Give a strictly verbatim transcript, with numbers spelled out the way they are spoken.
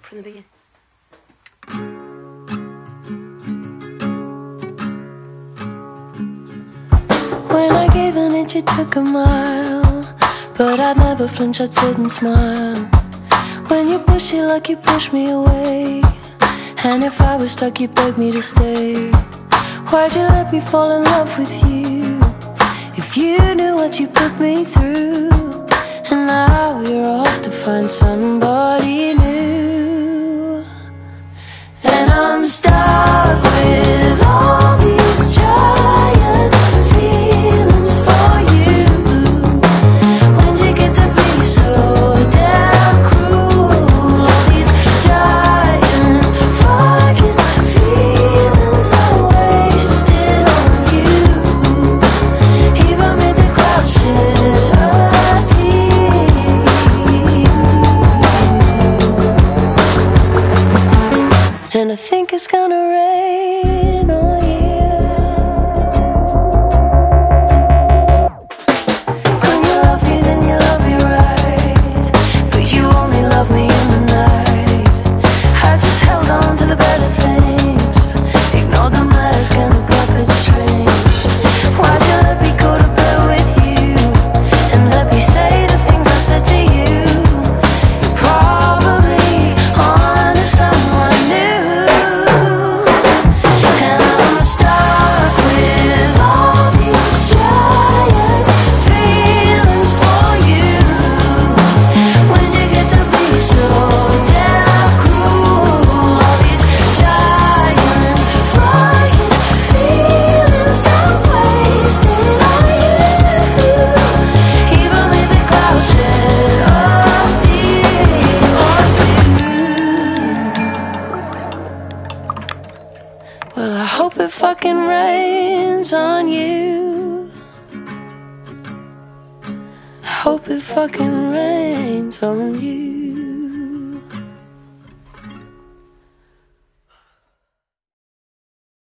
from the beginning. When I gave an inch, it took a mile, but I'd never flinch, I'd sit and smile. When you push it like you push me away, and if I was stuck, you begged me to stay. Why'd you let me fall in love with you, if you knew what you put me through? And now you're off to find somebody new, and I'm stuck with all these giant feelings for you. When you get to be so damn cruel, all these giant fucking feelings are wasted on you. Even with the cloud shit I see, and I think it's gonna rain on you. When you love me, then you love me right, but you only love me in the night. I just held on to the better things, ignored the mask and the puppet strings. Why'd you let me go to bed with you, and let me say the things I said to you? You're probably on to someone new, and I'm stuck with all these giant feelings for you. When you get to be so damn cruel, all these giant fucking feelings are wasted on you. Even with the cloud shed on tears, on tears. Well, I hope it fucking rains on you. I hope it fucking rains on you.